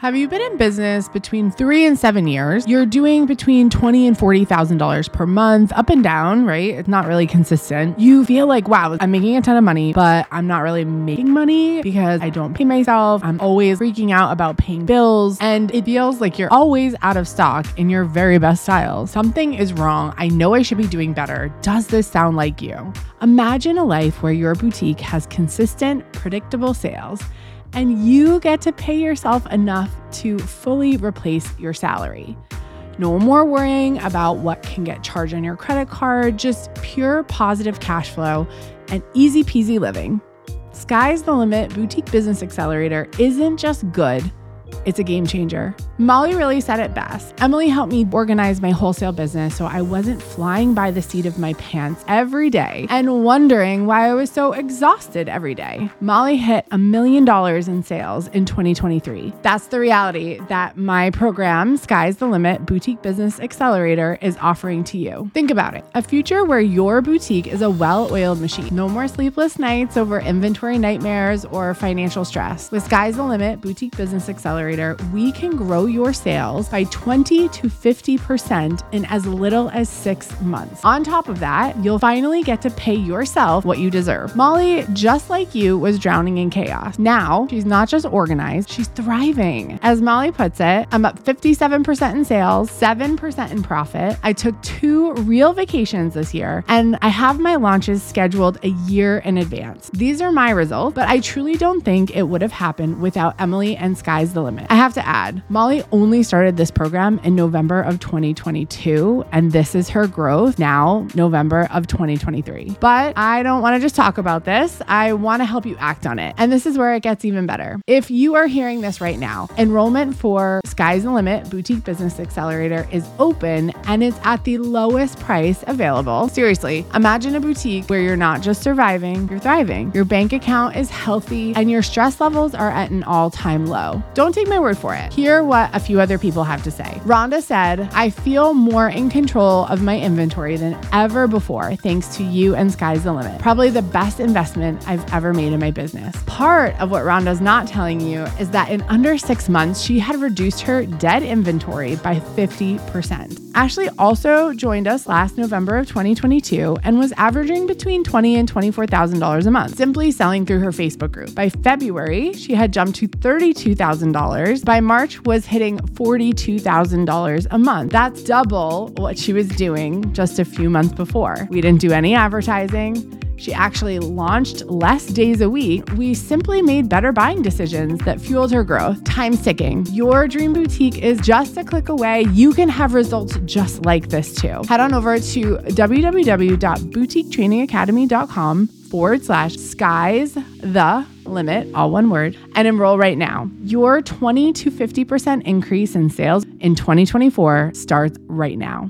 Have you been in business between 3 and 7 years? You're doing between $20,000 and $40,000 per month, up and down, right? It's not really consistent. You feel like, wow, I'm making a ton of money, but I'm not really making money because I don't pay myself. I'm always freaking out about paying bills, and it feels like you're always out of stock in your very best styles. Something is wrong. I know I should be doing better. Does this sound like you? Imagine a life where your boutique has consistent, predictable sales, and you get to pay yourself enough to fully replace your salary. No more worrying about what can get charged on your credit card, just pure positive cash flow and easy peasy living. Sky's the Limit Boutique Business Accelerator isn't just good, it's a game changer. Molly really said it best. Emily helped me organize my wholesale business so I wasn't flying by the seat of my pants every day and wondering why I was so exhausted every day. Molly hit $1 million in sales in 2023. That's the reality that my program, Sky's the Limit Boutique Business Accelerator, is offering to you. Think about it. A future where your boutique is a well-oiled machine. No more sleepless nights over inventory nightmares or financial stress. With Sky's the Limit Boutique Business Accelerator, we can grow your sales by 20 to 50% in as little as 6 months. On top of that, you'll finally get to pay yourself what you deserve. Molly, just like you, was drowning in chaos. Now, she's not just organized, she's thriving. As Molly puts it, I'm up 57% in sales, 7% in profit. I took 2 real vacations this year, and I have my launches scheduled a year in advance. These are my results, but I truly don't think it would have happened without Emily and Sky's the Limit. I have to add, Molly only started this program in November of 2022, and this is her growth now, November of 2023. But I don't want to just talk about this. I want to help you act on it. And this is where it gets even better. If you are hearing this right now, enrollment for Sky's the Limit Boutique Business Accelerator is open, and it's at the lowest price available. Seriously, imagine a boutique where you're not just surviving, you're thriving. Your bank account is healthy, and your stress levels are at an all-time low. Don't take my word for it. Hear what a few other people have to say. Rhonda said, I feel more in control of my inventory than ever before, thanks to you and Sky's the Limit. Probably the best investment I've ever made in my business. Part of what Rhonda's not telling you is that in under 6 months, she had reduced her dead inventory by 50%. Ashley also joined us last November of 2022 and was averaging between $20,000 and $24,000 a month, simply selling through her Facebook group. By February, she had jumped to $32,000. By March, was hitting $42,000 a month. That's double what she was doing just a few months before. We didn't do any advertising. She actually launched less days a week. We simply made better buying decisions that fueled her growth. Time's ticking. Your dream boutique is just a click away. You can have results just like this too. Head on over to www.boutiquetrainingacademy.com/Sky's the Limit, all one word, and enroll right now. Your 20 to 50% increase in sales in 2024 starts right now.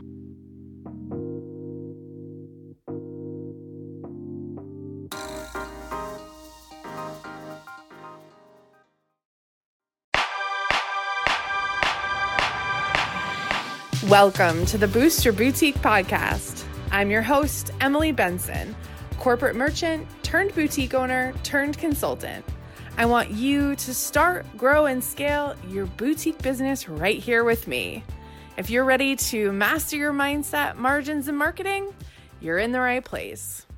Welcome to the Boost Your Boutique podcast. I'm your host, Emily Benson, corporate merchant turned boutique owner turned consultant. I want you to start, grow, and scale your boutique business right here with me. If you're ready to master your mindset, margins, and marketing, you're in the right place.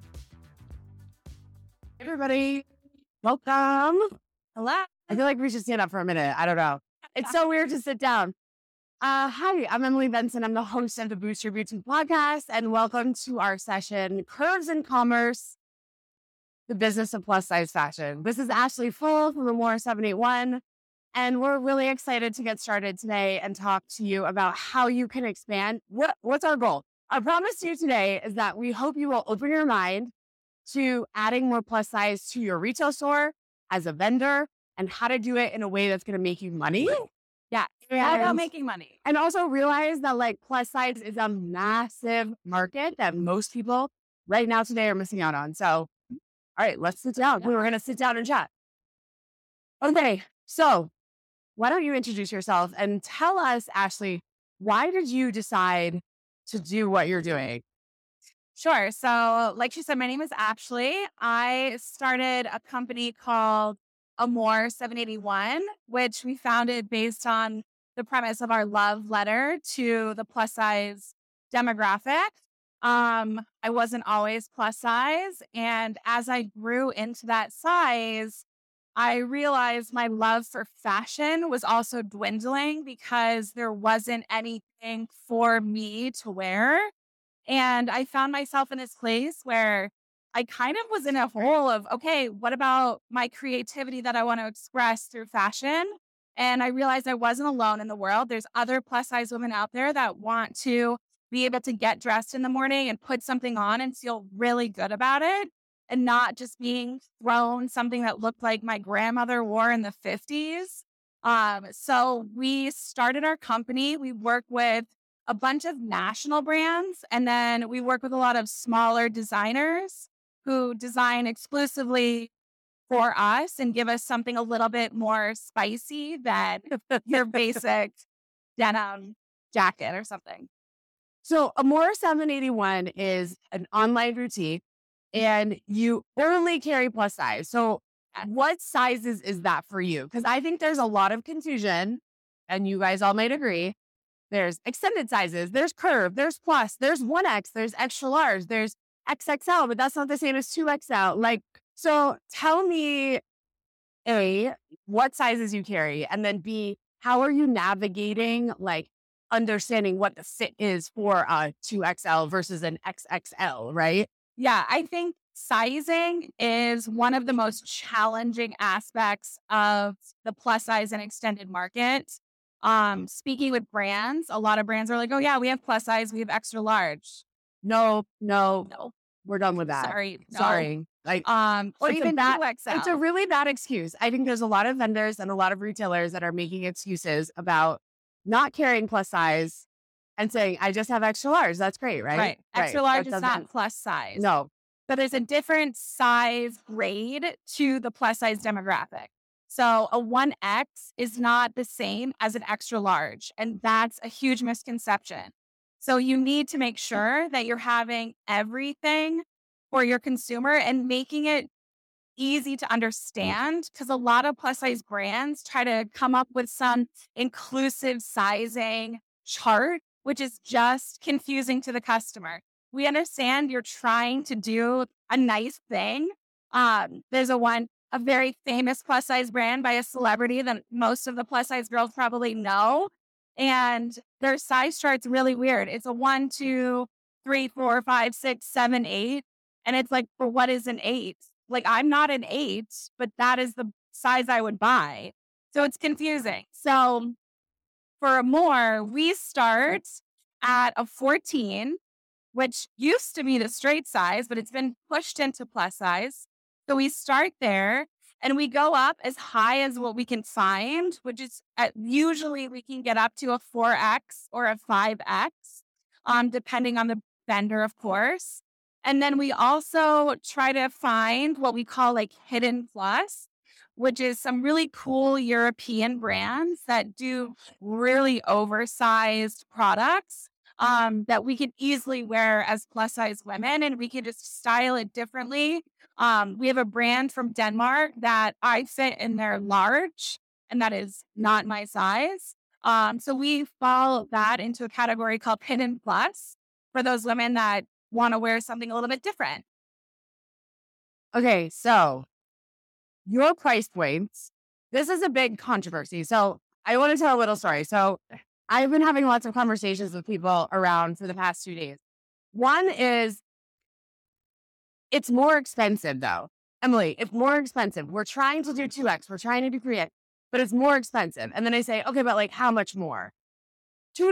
Hey everybody, welcome. Hello. I feel like we should stand up for a minute. I don't know. It's so weird to sit down. Hi, I'm Emily Benson. I'm the host of the Boost Your Boutique podcast, and welcome to our session, Curves in Commerce, the Business of Plus Size Fashion. This is Ashley Full from Remora 781, and we're really excited to get started today and talk to you about how you can expand. What's our goal? Our promise to you today is that we hope you will open your mind to adding more plus size to your retail store as a vendor and how to do it in a way that's going to make you money. Yeah. How about making money? And also realize that like plus size is a massive market that most people right now today are missing out on. So, all right, let's sit down. Yeah. We were going to sit down and chat. Okay. So why don't you introduce yourself and tell us, Ashley, why did you decide to do what you're doing? Sure. So like she said, my name is Ashley. I started a company called Amore 781, which we founded based on the premise of our love letter to the plus size demographic. I wasn't always plus size. And as I grew into that size, I realized my love for fashion was also dwindling because there wasn't anything for me to wear. And I found myself in this place where I kind of was in a hole of, okay, what about my creativity that I want to express through fashion? And I realized I wasn't alone in the world. There's other plus size women out there that want to be able to get dressed in the morning and put something on and feel really good about it and not just being thrown something that looked like my grandmother wore in the 50s. So we started our company. We work with a bunch of national brands, and then we work with a lot of smaller designers who design exclusively for us and give us something a little bit more spicy than your basic denim jacket or something. So Amore 781 is an online boutique and you only carry plus size. So what sizes is that for you? Because I think there's a lot of confusion, and you guys all might agree. There's extended sizes, there's curve, there's plus, there's 1X, there's extra large, there's XXL, but that's not the same as 2XL. Like, so tell me, A, what sizes you carry, and then B, how are you navigating, like, understanding what the fit is for a 2XL versus an XXL, right? Yeah, I think sizing is one of the most challenging aspects of the plus size and extended market. Speaking with brands, a lot of brands are like, oh yeah, we have plus size, we have extra large. No, No, we're done with that. sorry. No. Sorry. Like, Or it's even a bad, 2XL. it's a really bad excuse. I think there's a lot of vendors and a lot of retailers that are making excuses about not carrying plus size and saying, I just have extra large. That's great, right? Right. Extra large That is not doesn't- plus size. No. But there's a different size grade to the plus size demographic. So a 1X is not the same as an extra large. And that's a huge misconception. So you need to make sure that you're having everything for your consumer and making it easy to understand, because a lot of plus size brands try to come up with some inclusive sizing chart, which is just confusing to the customer. We understand you're trying to do a nice thing. There's a very famous plus size brand by a celebrity that most of the plus size girls probably know. And their size chart's really weird. It's a 1, 2, 3, 4, 5, 6, 7, 8. And it's like, for what is an 8? Like, I'm not an 8, but that is the size I would buy. So it's confusing. So for Amore, we start at a 14, which used to be the straight size, but it's been pushed into plus size. So we start there and we go up as high as what we can find, which is usually we can get up to a 4X or a 5X, depending on the vendor, of course. And then we also try to find what we call like hidden plus, which is some really cool European brands that do really oversized products that we could easily wear as plus size women, and we can just style it differently. We have a brand from Denmark that I fit in their large, and that is not my size. So we fall that into a category called hidden plus for those women that want to wear something a little bit different. Okay, so your price points, this is a big controversy. So I want to tell a little story. So I've been having lots of conversations with people around for the past 2 days. One is, it's more expensive though. Emily, it's more expensive. We're trying to do 2X. We're trying to do 3X, but it's more expensive. And then I say, okay, but like how much more? $2.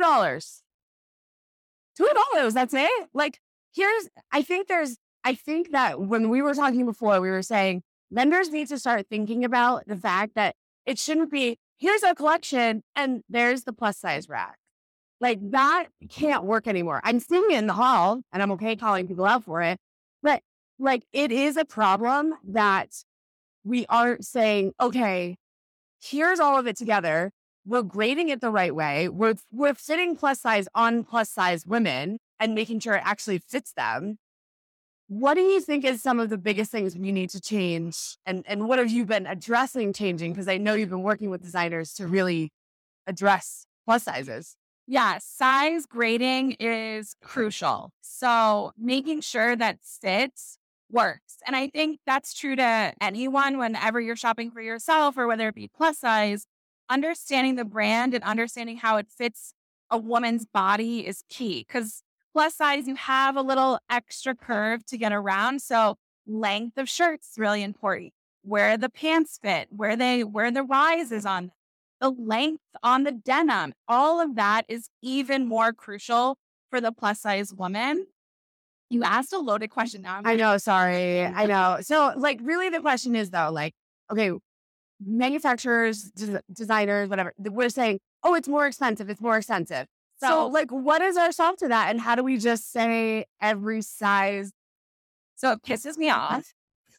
$2, that's it? Like, I think that when we were talking before, we were saying vendors need to start thinking about the fact that it shouldn't be, here's a collection and there's the plus size rack. Like, that can't work anymore. I'm seeing it in the hall and I'm okay calling people out for it. But like, it is a problem that we aren't saying, okay, here's all of it together. We're grading it the right way. We're fitting plus size on plus size women and making sure it actually fits them. what do you think is some of the biggest things we need to change? And what have you been addressing changing? Because I know you've been working with designers to really address plus sizes. Yeah, size grading is crucial. So making sure that fits works. And I think that's true to anyone whenever you're shopping for yourself or whether it be plus size, understanding the brand and understanding how it fits a woman's body is key. Because plus size, you have a little extra curve to get around. So length of shirts is really important. Where the pants fit, where the rise is on the length on the denim, all of that is even more crucial for the plus size woman. You asked a loaded question now. I know, sorry. I know. So like really the question is though, like, okay, manufacturers, designers, whatever, we're saying, oh, it's more expensive. It's more expensive. So like, what is our solve to that? And how do we just say every size? So it pisses me off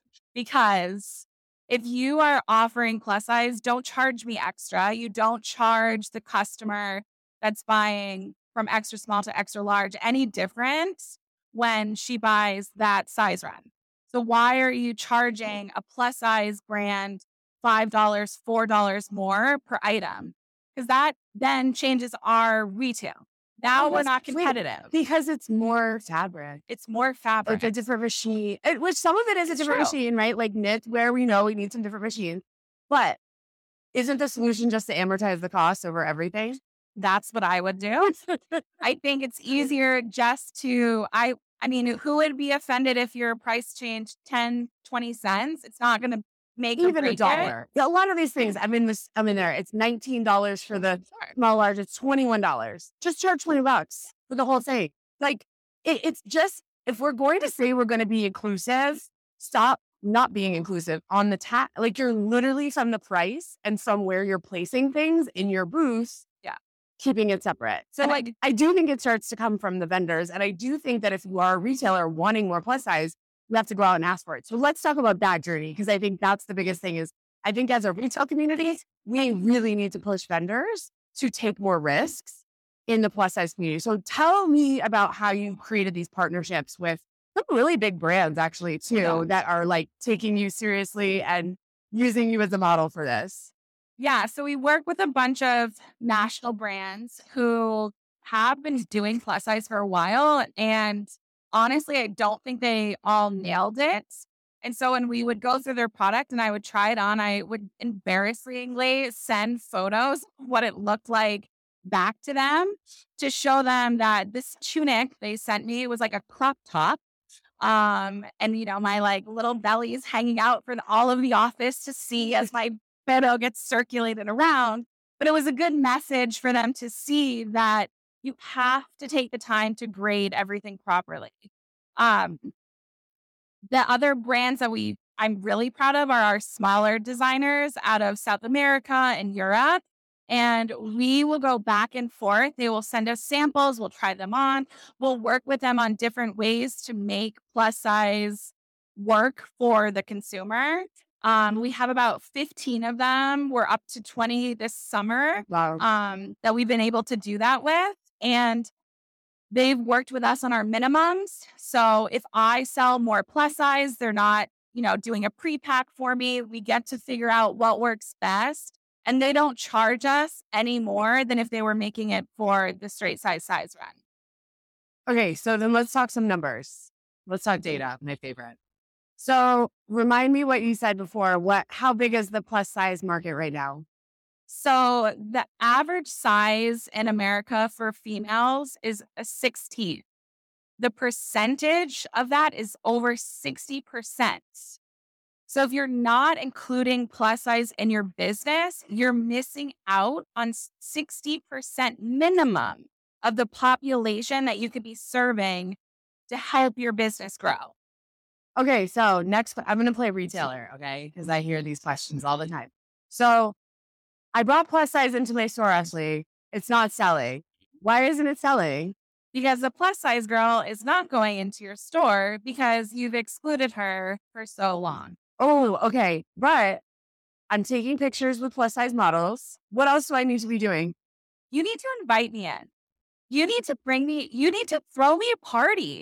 because if you are offering plus size, don't charge me extra. You don't charge the customer that's buying from extra small to extra large any different when she buys that size run. So why are you charging a plus size brand $5, $4 more per item? Because that then changes our retail. Now we're not competitive. Because it's more fabric. It's more fabric. It's a different machine, which some of it is a different machine, right? Like knit, where we know we need some different machines. But isn't the solution just to amortize the cost over everything? That's what I would do. I think it's easier just to, I mean, who would be offended if your price changed 10, 20 cents? It's not going to make even $1. A lot of these things, I'm in there. It's $19 for the small large. It's $21. Just charge $20 for the whole thing. Like it's just, if we're going to say we're going to be inclusive, stop not being inclusive on the like you're literally from the price and from where you're placing things in your booth. Yeah. Keeping it separate. So like, I do think it starts to come from the vendors. And I do think that if you are a retailer wanting more plus size, you have to go out and ask for it. So let's talk about that journey, because I think that's the biggest thing is I think as a retail community, we really need to push vendors to take more risks in the plus size community. So tell me about how you created these partnerships with some really big brands actually too, that are like taking you seriously and using you as a model for this. Yeah. So we work with a bunch of national brands who have been doing plus size for a while. And honestly, I don't think they all nailed it. And so when we would go through their product and I would try it on, I would embarrassingly send photos of what it looked like back to them to show them that this tunic they sent me was like a crop top. And, you know, my like little belly is hanging out for all of the office to see as my photo gets circulated around. But it was a good message for them to see that you have to take the time to grade everything properly. The other brands that I'm really proud of are our smaller designers out of South America and Europe. And we will go back and forth. They will send us samples. We'll try them on. We'll work with them on different ways to make plus size work for the consumer. We have about 15 of them. We're up to 20 this summer. Wow. That we've been able to do that with. And they've worked with us on our minimums. So if I sell more plus size, they're not, you know, doing a pre-pack for me. We get to figure out what works best. And they don't charge us any more than if they were making it for the straight size run. Okay, so then let's talk some numbers. Let's talk data, my favorite. So remind me what you said before. How big is the plus size market right now? So the average size in America for females is a 16. The percentage of that is over 60%. So if you're not including plus size in your business, you're missing out on 60% minimum of the population that you could be serving to help your business grow. Okay, so next, I'm going to play retailer, okay? Because I hear these questions all the time. So I brought plus size into my store, Ashley. It's not selling. Why isn't it selling? Because the plus size girl is not going into your store because you've excluded her for so long. Oh, okay. But I'm taking pictures with plus size models. What else do I need to be doing? You need to invite me in. You need to throw me a party.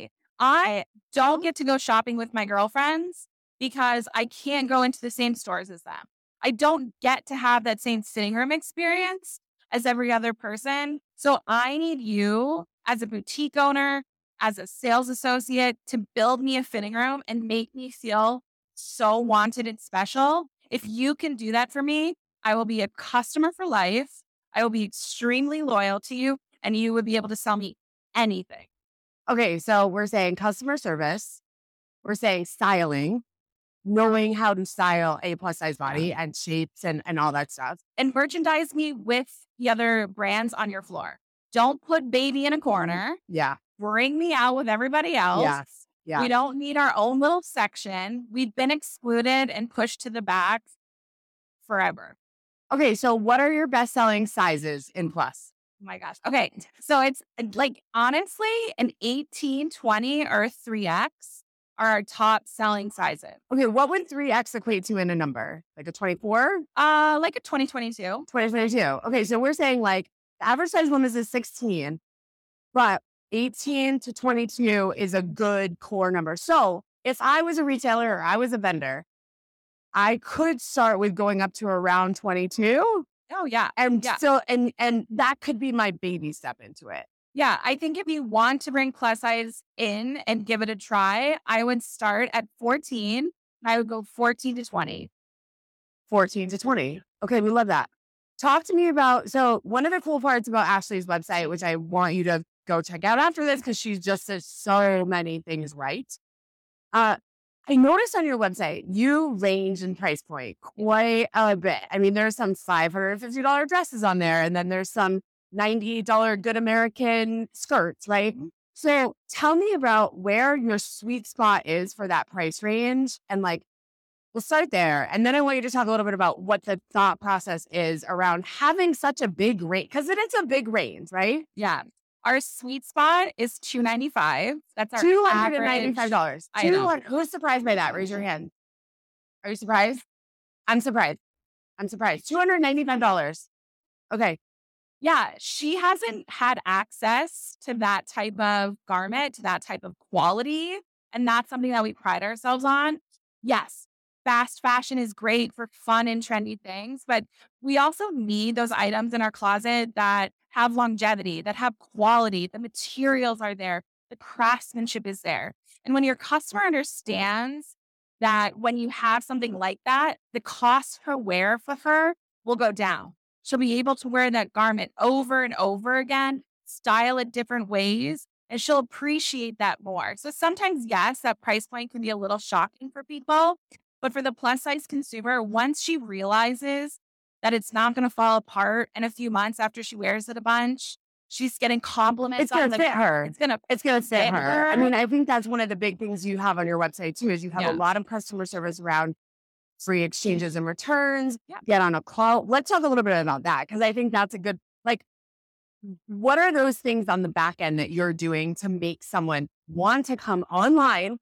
I don't get to go shopping with my girlfriends because I can't go into the same stores as them. I don't get to have that same sitting room experience as every other person. So I need you as a boutique owner, as a sales associate to build me a fitting room and make me feel so wanted and special. If you can do that for me, I will be a customer for life. I will be extremely loyal to you and you would be able to sell me anything. Okay, so we're saying customer service, we're saying styling, knowing how to style a plus size body and shapes and all that stuff. And merchandise me with the other brands on your floor. Don't put baby in a corner. Yeah. Bring me out with everybody else. Yes. Yeah. We don't need our own little section. We've been excluded and pushed to the back forever. Okay, so what are your best selling sizes in plus? Oh my gosh. Okay. So it's like honestly, an 18, 20, or 3X are our top selling sizes. Okay, what would 3X equate to in a number? Like a 24? Like a 2022. 2022. Okay, so we're saying like the average size women's is 16, but 18 to 22 is a good core number. So if I was a retailer or I was a vendor, I could start with going up to around 22. Oh yeah. And Yeah. still, and that could be my baby step into it. Yeah, I think if you want to bring plus size in and give it a try, I would start at 14. I would go 14 to 20. 14 to 20. Okay, we love that. Talk to me about, so one of the cool parts about Ashley's website, which I want you to go check out after this, because she's just says so many things right. I noticed on your website, you range in price point quite a bit. I mean, there's some $550 dresses on there, and then there's some $98 Good American skirts, right? So tell me about where your sweet spot is for that price range. And like, we'll start there. And then I want you to talk a little bit about what the thought process is around having such a big range, because it is a big range, right? Yeah. Our sweet spot is $295. That's our $295. item. Who's surprised by that? Raise your hand. Are you surprised? I'm surprised. $295. Okay. Yeah, she hasn't had access to that type of garment, to that type of quality. And that's something that we pride ourselves on. Yes, fast fashion is great for fun and trendy things, but we also need those items in our closet that have longevity, that have quality. The materials are there, the craftsmanship is there. And when your customer understands that when you have something like that, the cost per wear for her will go down. She'll be able to wear that garment over and over again, style it different ways, and she'll appreciate that more. So sometimes, yes, that price point can be a little shocking for people, but for the plus size consumer, once she realizes that it's not going to fall apart in a few months after she wears it a bunch, she's getting compliments. It's going to fit her. It's going to fit her. I mean, I think that's one of the big things you have on your website too, is you have a lot of customer service around free exchanges and returns, get on a call. Let's talk a little bit about that, because I think that's a good, like, what are those things on the back end that you're doing to make someone want to come online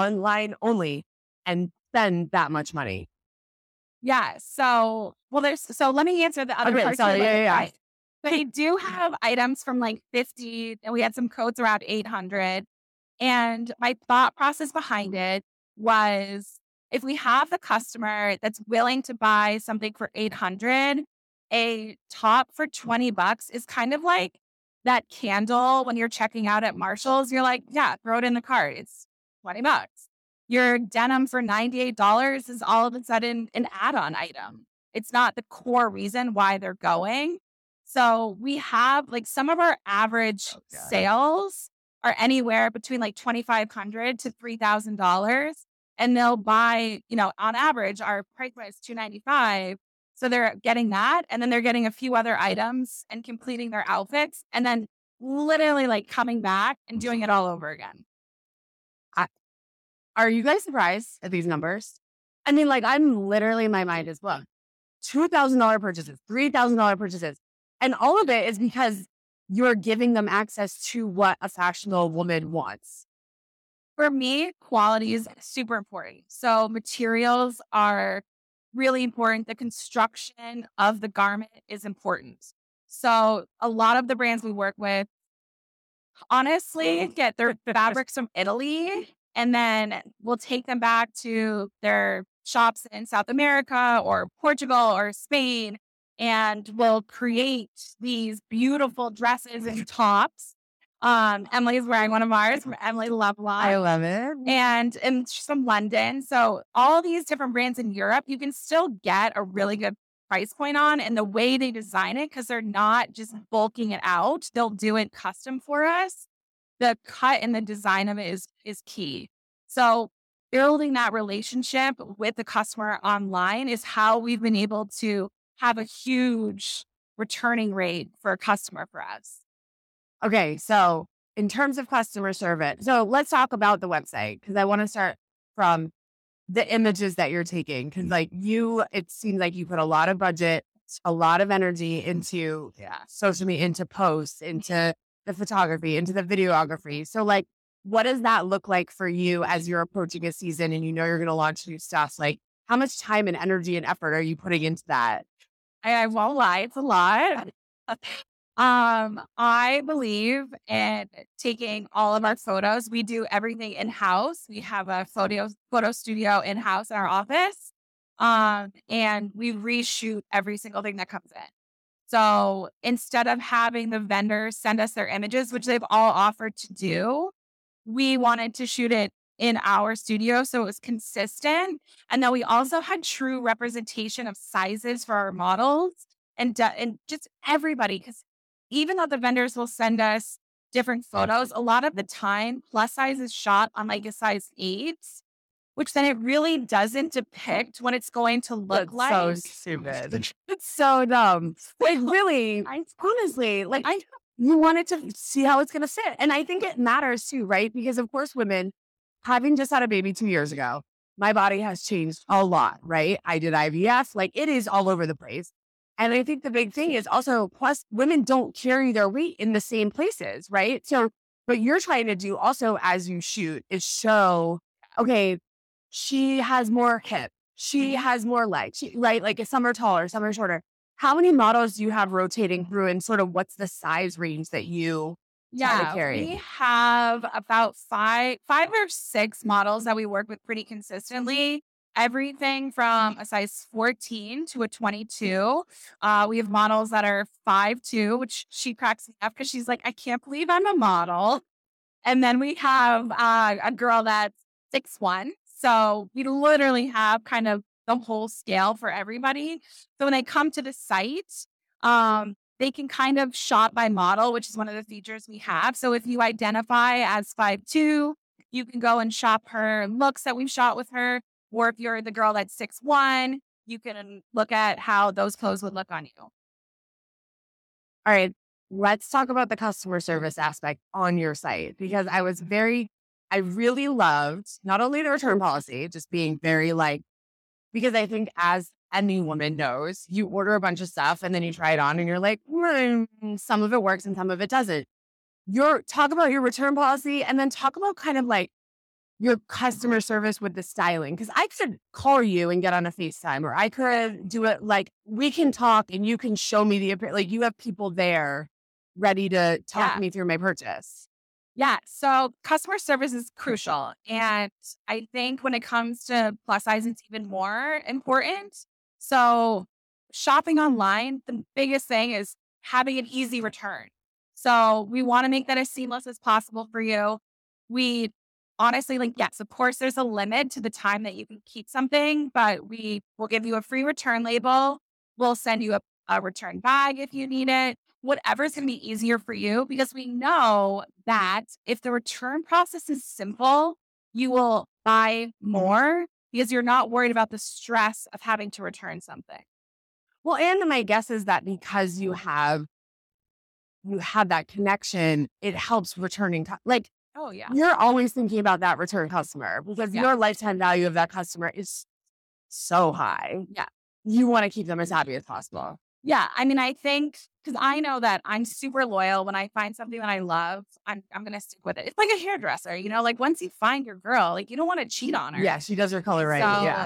only, and spend that much money? Yeah. So let me answer the other part. Yeah. They do have items from like 50, and we had some coats around 800. And my thought process behind it was, if we have the customer that's willing to buy something for 800, a top for $20 is kind of like that candle when you're checking out at Marshall's. You're like, yeah, throw it in the cart. It's $20. Your denim for $98 is all of a sudden an add-on item. It's not the core reason why they're going. So we have like some of our average sales are anywhere between like $2,500 to $3,000. And they'll buy, on average, our price point is $295. So they're getting that. And then they're getting a few other items and completing their outfits. And then literally like coming back and doing it all over again. Are you guys surprised at these numbers? I mean, like, I'm literally, my mind is blown. $2,000 purchases, $3,000 purchases. And all of it is because you're giving them access to what a fashionable woman wants. For me, quality is super important. So materials are really important. The construction of the garment is important. So a lot of the brands we work with, honestly get their fabrics from Italy, and then we'll take them back to their shops in South America or Portugal or Spain, and we'll create these beautiful dresses and tops. Emily's wearing one of ours from Emily Lovelock. I love it. And she's from London. So all these different brands in Europe, you can still get a really good price point on, and the way they design it, because they're not just bulking it out, they'll do it custom for us. The cut and the design of it is key. So building that relationship with the customer online is how we've been able to have a huge returning rate for a customer for us. Okay, so in terms of customer service, so let's talk about the website, because I want to start from the images that you're taking, because it seems like you put a lot of budget, a lot of energy into social media, into posts, into the photography, into the videography. So what does that look like for you as you're approaching a season and you're going to launch new stuff? Like, how much time and energy and effort are you putting into that? I won't lie, it's a lot. I believe in taking all of our photos. We do everything in-house. We have a photo studio in-house in our office. And we reshoot every single thing that comes in. So instead of having the vendors send us their images, which they've all offered to do, we wanted to shoot it in our studio so it was consistent. And then we also had true representation of sizes for our models and just everybody, because even though the vendors will send us different photos, a lot of the time plus size is shot on a size 8, which then it really doesn't depict what it's going to look like. So stupid. It's so dumb. Really, honestly, you wanted to see how it's going to sit. And I think it matters too, right? Because of course, women, having just had a baby 2 years ago, my body has changed a lot, right? I did IVF, it is all over the place. And I think the big thing is also, plus women don't carry their weight in the same places, right? So what you're trying to do also as you shoot is show, okay, she has more hip, she has more legs, right? Some are taller, some are shorter. How many models do you have rotating through, and sort of what's the size range that you try to carry? We have about five or six models that we work with pretty consistently. Everything from a size 14 to a 22. We have models that are 5'2", which she cracks me up because she's like, I can't believe I'm a model. And then we have a girl that's 6'1". So we literally have kind of the whole scale for everybody. So when they come to the site, they can kind of shop by model, which is one of the features we have. So if you identify as 5'2", you can go and shop her looks that we've shot with her. Or if you're the girl that's 6'1", you can look at how those clothes would look on you. All right. Let's talk about the customer service aspect on your site, because I really loved not only the return policy, just being very because I think as any woman knows, you order a bunch of stuff and then you try it on and you're like, some of it works and some of it doesn't. Talk about your return policy, and then talk about kind of your customer service with the styling. Because I could call you and get on a FaceTime, or I could do it we can talk and you can show me you have people there ready to talk me through my purchase. Yeah. So customer service is crucial. And I think when it comes to plus size, it's even more important. So shopping online, the biggest thing is having an easy return. So we want to make that as seamless as possible for you. We honestly, yes, of course, there's a limit to the time that you can keep something, but we will give you a free return label. We'll send you a return bag if you need it. Whatever's going to be easier for you, because we know that if the return process is simple, you will buy more because you're not worried about the stress of having to return something. Well, and my guess is that because you have that connection, it helps returning. Oh, yeah. You're always thinking about that return customer, because your lifetime value of that customer is so high. Yeah. You want to keep them as happy as possible. Yeah. I mean, I think, because I know that I'm super loyal. When I find something that I love, I'm going to stick with it. It's like a hairdresser, once you find your girl, you don't want to cheat on her. Yeah. She does her color right.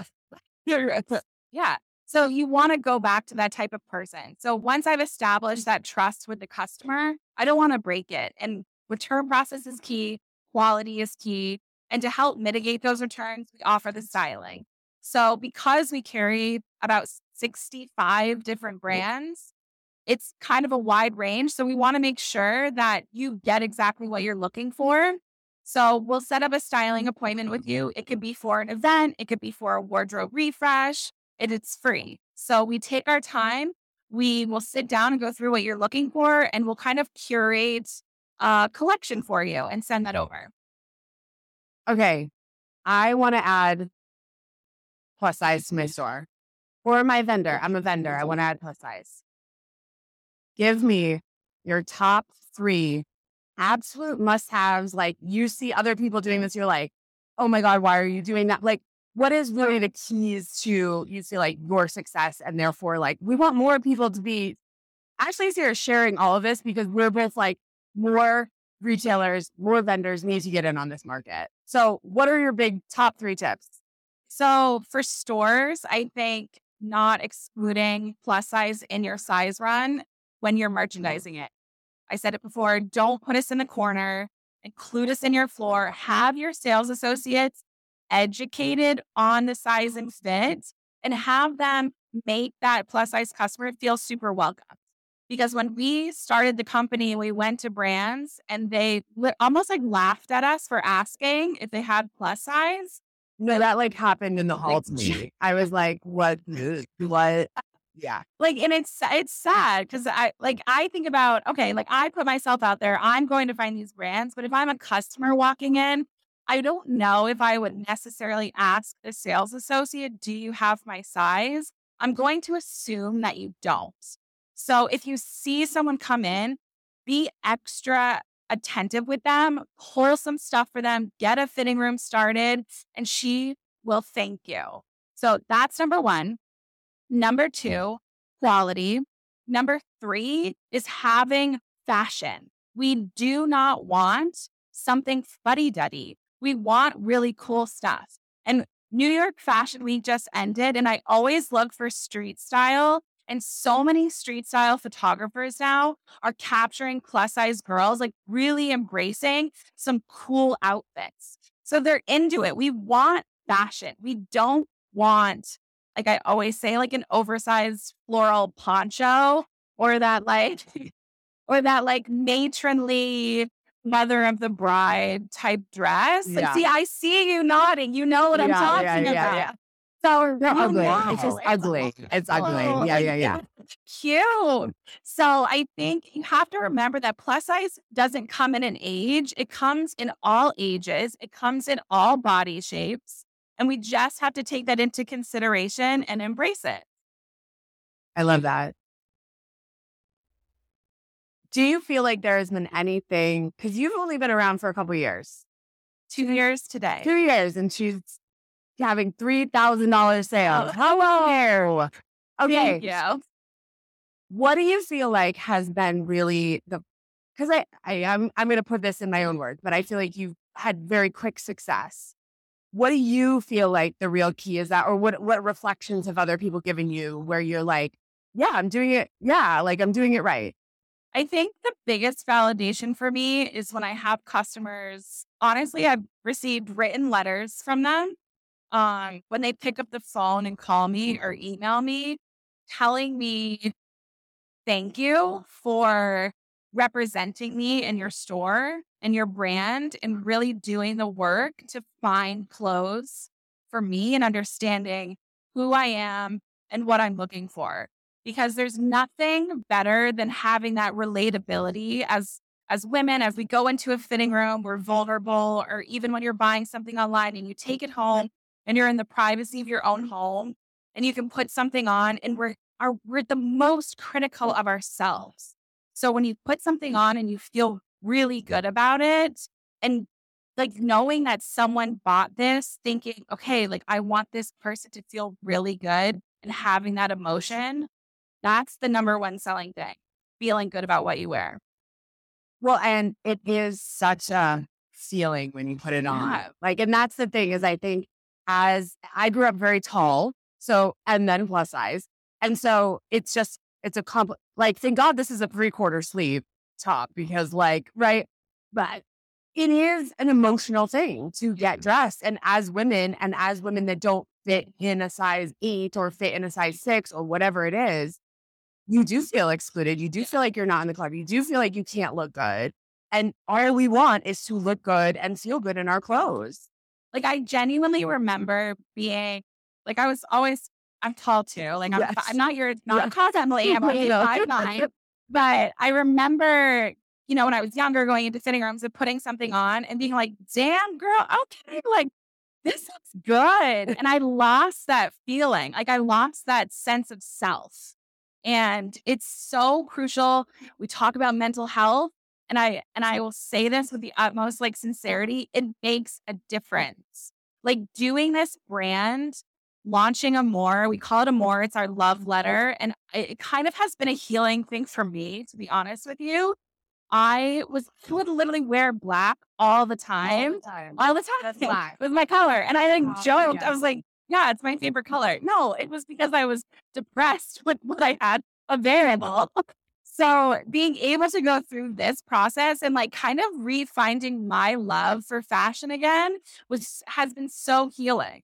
Yeah. So you want to go back to that type of person. So once I've established that trust with the customer, I don't want to break it. And Return process is key. Quality is key. And to help mitigate those returns, we offer the styling. So because we carry about 65 different brands, it's kind of a wide range. So we want to make sure that you get exactly what you're looking for. So we'll set up a styling appointment with you. It could be for an event. It could be for a wardrobe refresh. It's free. So we take our time. We will sit down and go through what you're looking for, and we'll kind of curate a collection for you and send that over. Okay. I want to add plus size to my store. For my vendor, I'm a vendor. I want to add plus size. Give me your top 3 absolute must-haves. Like, you see other people doing this, you're like, oh my God, why are you doing that? Like, what is really the keys to, you see, like, your success? And therefore, like, we want more people to be actually here sharing all of this, because we're both like, more retailers, more vendors need to get in on this market. So what are your big top 3 tips? So for stores, I think not excluding plus size in your size run when you're merchandising it. I said it before, don't put us in the corner, include us in your floor, have your sales associates educated on the size and fit, and have them make that plus size customer feel super welcome. Because when we started the company, we went to brands and they almost like laughed at us for asking if they had plus size. No, that like happened in the hall to me. I was like, what? Yeah. Like, and it's sad because I think about, okay, like I put myself out there, I'm going to find these brands, but if I'm a customer walking in, I don't know if I would necessarily ask the sales associate, do you have my size? I'm going to assume that you don't. So if you see someone come in, be extra attentive with them, pull some stuff for them, get a fitting room started, and she will thank you. So that's number 1. Number 2, quality. Number 3 is having fashion. We do not want something fuddy-duddy. We want really cool stuff. And New York Fashion Week just ended, and I always look for street style. And so many street style photographers now are capturing plus size girls, like really embracing some cool outfits. So they're into it. We want fashion. We don't want, like I always say, like an oversized floral poncho or that matronly mother of the bride type dress. Yeah. Like, see, I see you nodding. You know what I'm talking about. Yeah. So they're ugly. wow. It's just ugly. It's ugly. Yeah. Cute. So I think you have to remember that plus size doesn't come in an age. It comes in all ages. It comes in all body shapes. And we just have to take that into consideration and embrace it. I love that. Do you feel like there has been anything, because you've only been around for a couple of years? 2 years today. 2 years, and she's having $3,000 sales. Hello. Okay. Thank you. What do you feel like has been really because I'm going to put this in my own words, but I feel like you've had very quick success. What do you feel like the real key is that, or what reflections have other people given you where you're like, yeah, I'm doing it. Yeah. Like I'm doing it right. I think the biggest validation for me is when I have customers, honestly, I've received written letters from them. When they pick up the phone and call me or email me, telling me, thank you for representing me in your store and your brand and really doing the work to find clothes for me and understanding who I am and what I'm looking for. Because there's nothing better than having that relatability as women, as we go into a fitting room, we're vulnerable, or even when you're buying something online and you take it home and you're in the privacy of your own home and you can put something on and we're the most critical of ourselves. So when you put something on and you feel really good about it and like knowing that someone bought this thinking, okay, like I want this person to feel really good and having that emotion, that's the number 1 selling thing, feeling good about what you wear. Well, and it is such a feeling when you put it on. Yeah. Like, and that's the thing is I think as I grew up very tall, and then plus size. And so it's a like, thank God this is a 3/4 sleeve top because like, right. But it is an emotional thing to get dressed. And as women that don't fit in a size 8 or fit in a size 6 or whatever it is, you do feel excluded. You do feel like you're not in the club. You do feel like you can't look good. And all we want is to look good and feel good in our clothes. Like, I genuinely remember being like, I'm tall too. Like, I'm not called Emily. I'm only 5'9". But I remember, when I was younger, going into fitting rooms and putting something on and being like, damn, girl, okay, like, this looks good. And I lost that feeling. Like, I lost that sense of self. And it's so crucial. We talk about mental health. And I will say this with the utmost sincerity. It makes a difference. Like, doing this brand, launching Amore, we call it Amore. It's our love letter. And it kind of has been a healing thing for me, to be honest with you. I would literally wear black all the time. That's black. With my color. And I joked. Yes. I was like, yeah, it's my favorite color. No, it was because I was depressed with what I had available. So being able to go through this process and kind of refinding my love for fashion again has been so healing.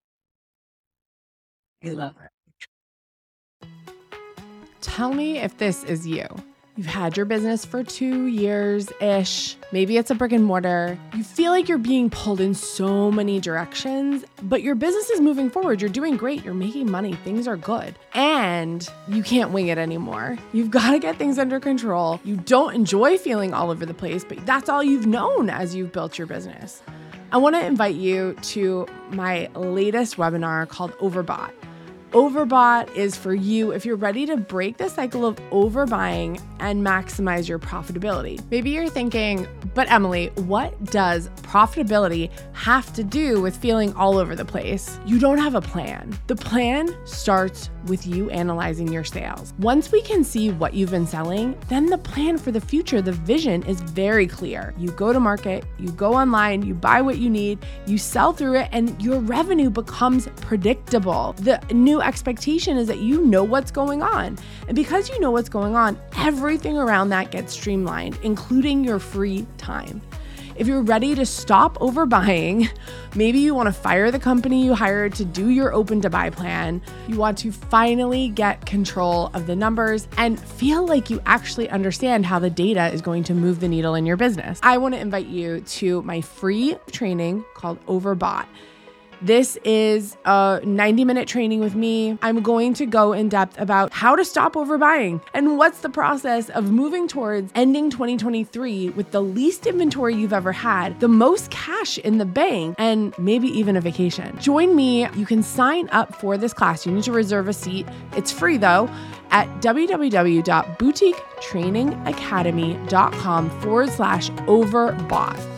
I love it. Tell me if this is you. You've had your business for 2 years-ish. Maybe it's a brick and mortar. You feel like you're being pulled in so many directions, but your business is moving forward. You're doing great. You're making money. Things are good. And you can't wing it anymore. You've got to get things under control. You don't enjoy feeling all over the place, but that's all you've known as you've built your business. I want to invite you to my latest webinar called Overbought. Overbought is for you if you're ready to break the cycle of overbuying and maximize your profitability. Maybe you're thinking, but Emily, what does profitability have to do with feeling all over the place? You don't have a plan. The plan starts with you analyzing your sales. Once we can see what you've been selling, then the plan for the future, the vision is very clear. You go to market, you go online, you buy what you need, you sell through it, and your revenue becomes predictable. The new expectation is that you know what's going on. And because you know what's going on, everything around that gets streamlined, including your free time. If you're ready to stop overbuying, maybe you want to fire the company you hired to do your open to buy plan. You want to finally get control of the numbers and feel like you actually understand how the data is going to move the needle in your business. I want to invite you to my free training called Overbought. This is a 90-minute training with me. I'm going to go in depth about how to stop overbuying and what's the process of moving towards ending 2023 with the least inventory you've ever had, the most cash in the bank, and maybe even a vacation. Join me. You can sign up for this class. You need to reserve a seat. It's free though at www.boutiquetrainingacademy.com/overbought.